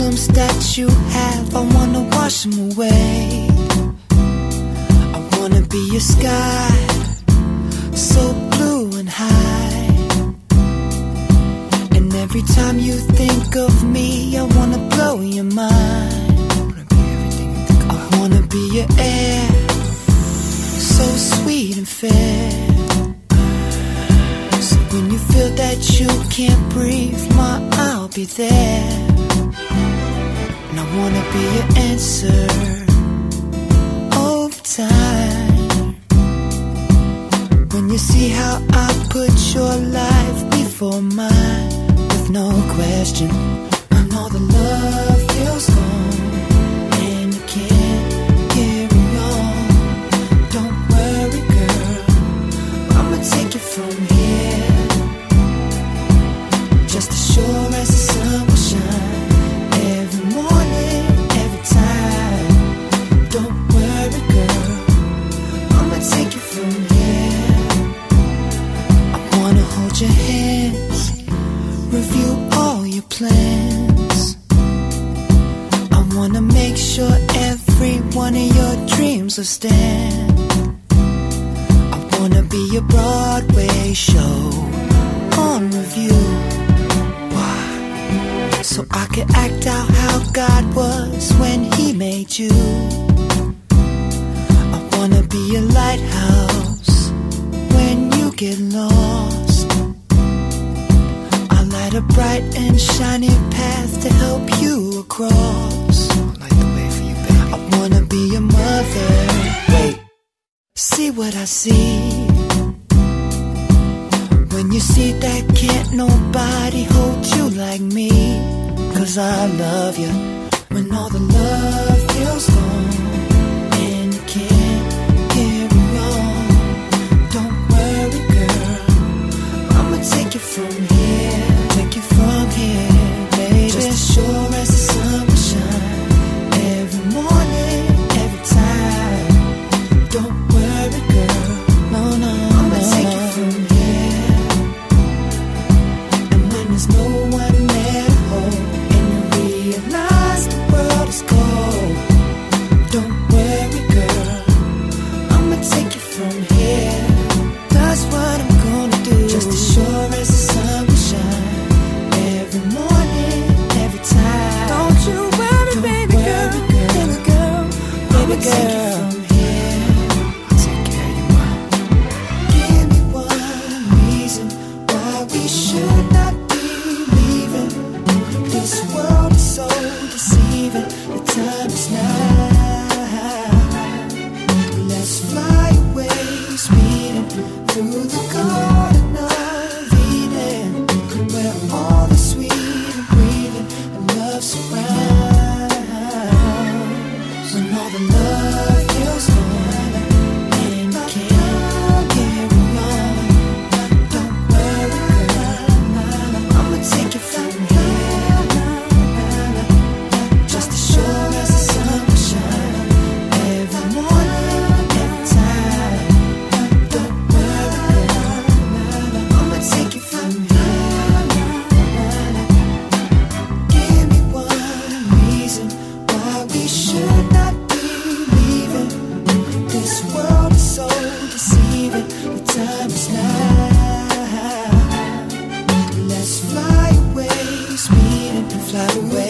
problems that you have, I wanna wash them away. I wanna be your sky, so blue and high. And every time you think of me, I wanna blow your mind. I wanna be your air, so sweet and fair. So when you feel that you can't breathe, I'll be there. And I wanna be your answer over time. When you see how I put your life before mine, with no question, when all the love feels gone and you can't carry on, don't worry, girl, I'ma take it from here. Just as sure as the sun will shine, every morning, every time. Don't worry, girl, I'ma take it from here. I wanna hold your hands, review all your plans. I wanna make sure every one of your dreams will stand. I wanna be your Broadway show on review, so I could act out how God was when He made you. I wanna be a lighthouse when you get lost. I'll light a bright and shiny path to help you across. Light the way for you, baby. I wanna be your mother. Wait, see what I see. When you see that can't nobody hold you like me, 'cause I love you. When all the love feels gone and you can't carry on, don't worry, girl, I'ma take it from here. Take it from here, baby. Just as sure as the sun will shine, every morning, every time. Don't worry, girl, no, no, I'ma take it from here. And when there's no one there to hold, realize the world is cold, don't worry, girl, I'ma take it from here. That's what I'm gonna do. Just as sure as the sun will shine, every morning, every time. Don't you worry, baby girl, baby girl, baby girl. Take it from here. I'll take care of you, Mom. Give me one reason why we should not be leaving. This world is so deceiving. The time is now. Let's fly away, speeding through the Garden of Eden, where all the sweet and breathing and love surrounds. When all the love feels gone and you can't carry on, don't worry, girl, I'ma take it from here. Just as sure as the sun will shine, every morning, every time. Don't worry, girl, I'ma take it from here. Give me one reason why we should not be leaving. This world is so deceiving. The time is now. Let's fly away, speeding and fly away.